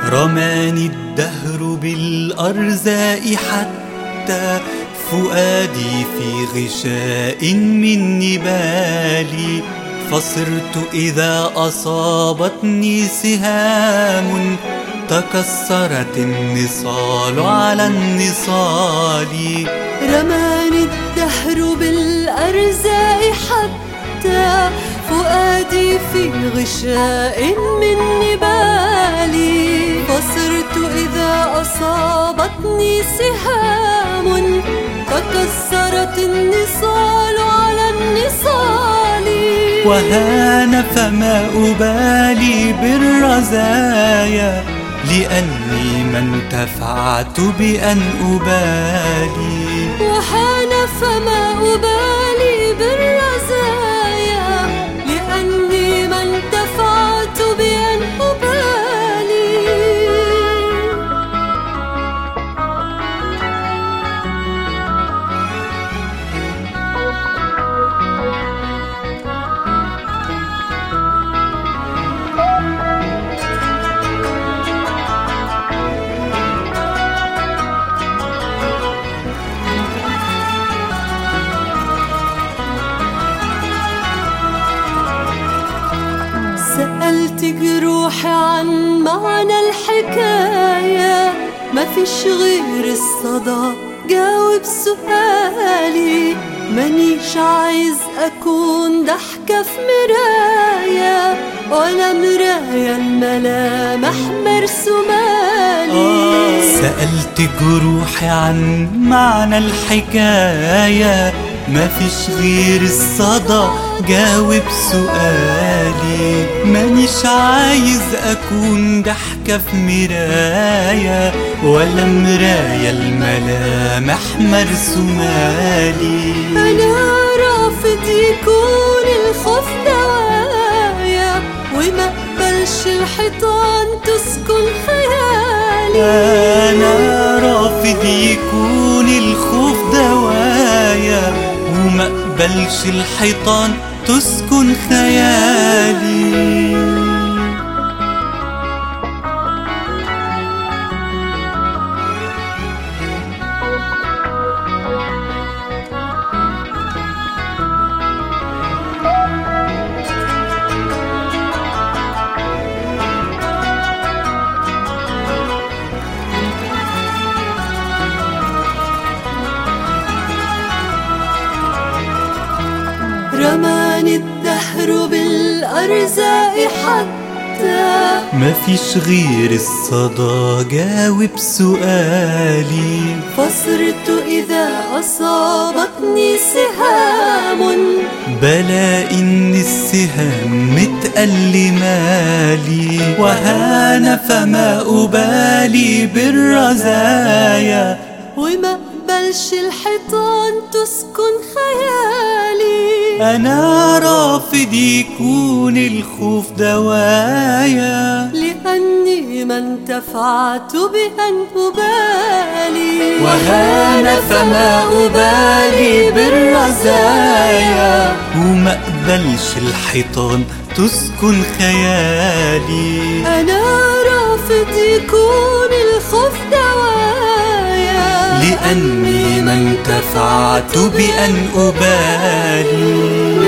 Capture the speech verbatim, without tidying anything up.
رماني الدهر بالأرزاق حتى فؤادي في غشاء من نبالي، فصرت إذا أصابتني سهام تكسرت النصال على النصال. رماني الدهر بالأرزاق حتى فؤادي في غشاء من نبالي، فصرت إذا أصابتني سهام تكسرت النصال على النصال. وهان فما أبالي بالرزايا، لأني ما انتفعت بأن أبالي. وهان فما أبالي بالرزايا، لأني ما انتفعت بأن أبالي. سألت جروحي عن معنى الحكاية، ما فيش غير الصدى جاوب سؤالي. مانيش عايز أكون ضحكة في مراية، ولا مراية الملامح مرسومالي. سألت جروحي عن معنى الحكاية، ما فيش غير الصدى جاوب سؤالي. مانيش عايز أكون ضحكة في مراية، ولا مراية الملامح مرسومالي. أنا رافض يكون الخوف دوايا، وما اقبلش الحيطان تسكن خيالي. أنا رافض يكون الخوف دوايا، وما اقبلش الحيطان تسكن خيالي. رماني الدهر بالأرزاق حتى ما فيش غير الصدى جاوب سؤالي. فصرت إذا أصابتني سهام بلا إن السهام متألمالي. وهان فما أبالي بالرزايا، وما اقبلش الحيطان تسكن خيالي. أنا رافض يكون الخوف دوايا، لأني ما انتفعت بأن أبالي. وهان فما أبالي بالرزايا، وما اقبلش الحيطان تسكن خيالي. أنا رافض يكون الخوف دوايا، لأني ما انتفعت بأن أبالي.